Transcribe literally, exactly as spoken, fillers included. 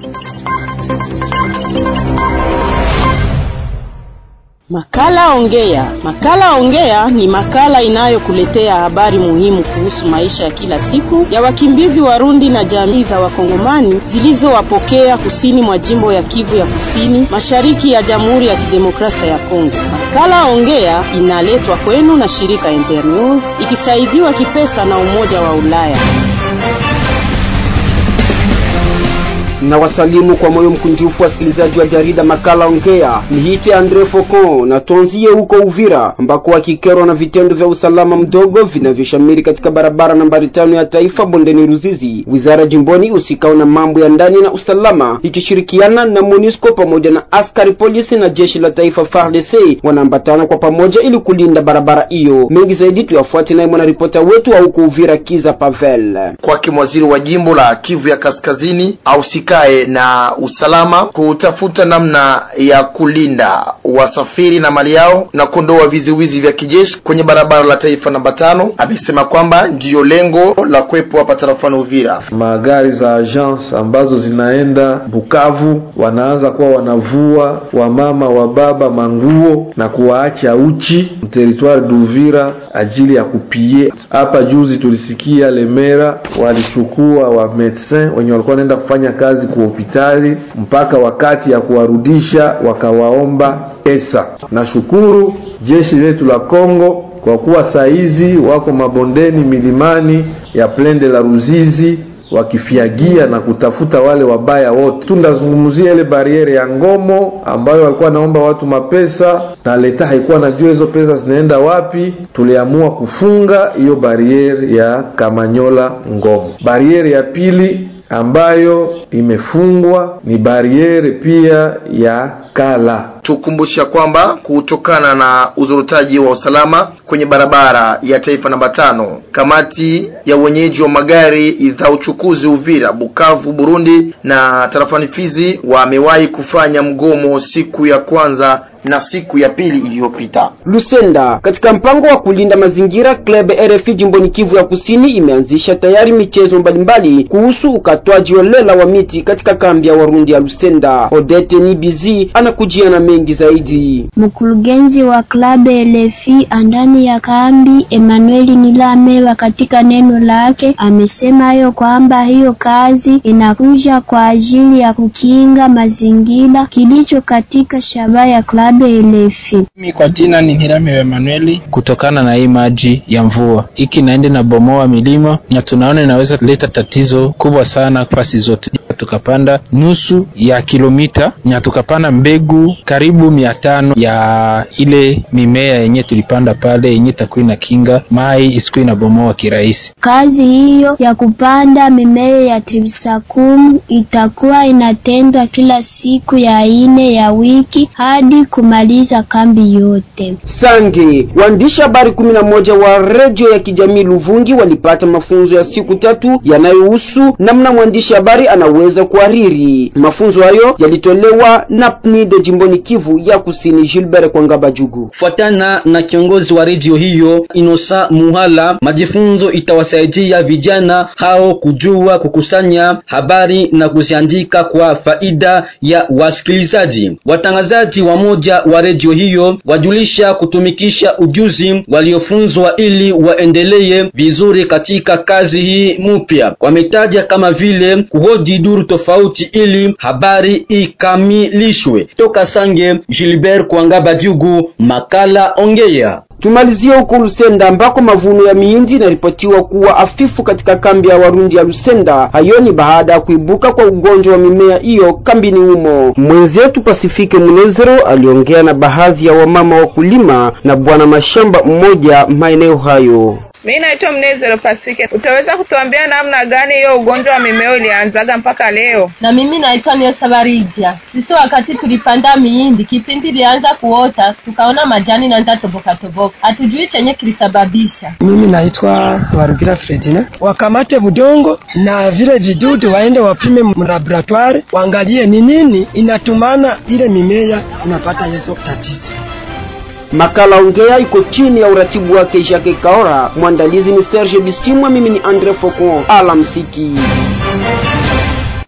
Makala Ongea. Makala Ongea ni makala inayokuletea habari muhimu kuhusu maisha ya kila siku ya wakimbizi Warundi na jamii za Wakongomani zilizowapokea kusini mwa jimbo ya Kivu ya Kusini, mashariki ya Jamhuri ya Kidemokrasia ya Kongo. Makala Ongea inaletwa kwenu na shirika Internews ikisaidiwa kipesa na Umoja wa Ulaya. Na wasalimu kwa moyo mkunjufu wasikilizaji wa jarida Makala Ongea. Niite Andre Foko na tuanzie huko Uvira ambako wakikerwa na vitendo vya usalama mdogo vinavyoshamiri katika barabara nambari tano ya taifa bondeni Ruzizi. Wizara jimboni usikao na mambo ya ndani na usalama ikishirikiana na MONUSCO pamoja na askari polisi na jeshi la taifa F A R D C wanaambatana kwa pamoja ili kulinda barabara hiyo. Mengi zaidi tuyafuate naye mwanaripota wetu wa huko Uvira Kiza Pavel. Kwa kimwaziri wa jimbo la Kivu ya Kaskazini au na usalama kutafuta namna ya kulinda wasafiri na mali yao na kuondoa viziwizi vya kijeshi kwenye barabara la taifa namba tano. Amesema kwamba ndio lengo la kwepo hapa tarafani Uvira. Magari za agence ambazo zinaenda Bukavu wanaanza kuwa wanavua wamama wa baba manguo na kuwaacha uchi territoire d'Uvira ajili ya kupie. Hapa juzi tulisikia Lemera walichukua wa medecin wenye walikuwa wanaenda kufanya kazi kwa hospitali, mpaka wakati ya kuwarudisha wakawaomba pesa. Na shukuru jeshi letu la Kongo kwa kuwa saizi wako mabondeni milimani ya Plende la Ruzizi wakifiagia na kutafuta wale wabaya wote. Tunazungumzia ile bariere ya Ngomo ambayo walikuwa naomba watu mapesa na leta haikuwa najua hizo pesa zinaenda wapi. Tuliamua kufunga hiyo bariere ya Kamanyola Ngomo. Bariere ya pili ambayo imefungwa ni bariere pia ya Kala. Tukumbusha kwamba kutokana na uzurutaji wa usalama kwenye barabara ya taifa namba tano, kamati ya wenyeji wa magari za uchukuzi Uvira, Bukavu, Burundi na tarafani Fizi wamewahi kufanya mgomo siku ya kwanza na siku ya pili iliyopita. Lusenda, katika mpango wa kulinda mazingira, Club R F I jimboni Kivu ya Kusini imeanzisha tayari michezo mbalimbali kuhusu ukatwaji holela wa miti katika kambi ya Warundi ya Lusenda. Odete Nibizi anakujia na mengi zaidi. Mkurugenzi wa Club R F I andani ya kambi Emmanuel Nilamewa katika neno lake amesema hayo kwamba hiyo kazi inakuja kwa ajili ya kukinga mazingira kilicho katika shaba ya Club R F I. Mimi kwa jina ni Nilamewa Emmanuel. Kutokana na hii maji ya mvua iki naende na bomoa milima na tunaona inaweza kuleta tatizo kubwa sana fasi zote. Tukapanda nusu ya kilomita na tukapanda mbegu karibu mia tano ya ile mimea yenye tulipanda pale yenye takuwa na kinga mai isikuwe na bomoa kirahisi. Kazi hiyo ya kupanda mimea ya tribisakumu itakuwa inatendwa kila siku ya ine ya wiki hadi kumaliza kambi yote. Sange, waandishi habari kumi na moja wa radio ya kijamii Luvungi walipata mafunzo ya siku tatu yanayohusu namna mwandishi habari anaweza kuhariri. Mafunzo hayo yalitolewa na P N I D jimboni Kivu ya Kusini Gilbert Kwangaba Jugu. Fuatana na kiongozi wa radio hiyo Inosa Muhala, majifunzo itawasaidia vijana hao kujua kukusanya habari na kuziandika kwa faida ya wasikilizaji. Watangazaji wa moja wa radio hiyo wajulisha kutumikisha ujuzi waliofunzwa ili waendelee vizuri katika kazi hii mpya. Wametaja kama vile kuhoji duru tofauti ili habari ikamilishwe. Toka Sange, Gilbert Kwangaba Jugu, Makala Ongea. Tumalizia huko Lusenda ambako mavuno ya mihindi inaripotiwa kuwa afifu katika kambi ya Warundi ya Lusenda. Hayo ni baada ya kuibuka kwa ugonjwa wa mimea hiyo kambini humo. Mwenzetu Pasifike Munezero aliongea na baadhi ya wamama wakulima na bwana mashamba mmoja maeneo hayo. Mimi naitwa Mnezero Pacific. Utaweza kutuambia namna gani hiyo ugonjwa wa mimea ilianzaga mpaka leo? Na mimi naitwa Nio Sabaridia. Sisi wakati tulipanda mihindi kipindi ilianza kuota tukaona majani inaanza toboka toboka. Hatujui chenye kilisababisha. Mimi naitwa Warugira Fredina. Wakamate budongo na vile vidudu waende wapime mu laboratoire waangalie ni nini inatumana ile mimea inapata hizo tatizo. Makala Ongea iko chini ya uratibu wake Jacques Kaora. Mwandalizi ni Serge Bisimwa, mimi ni Andre Foko. Alamsiki.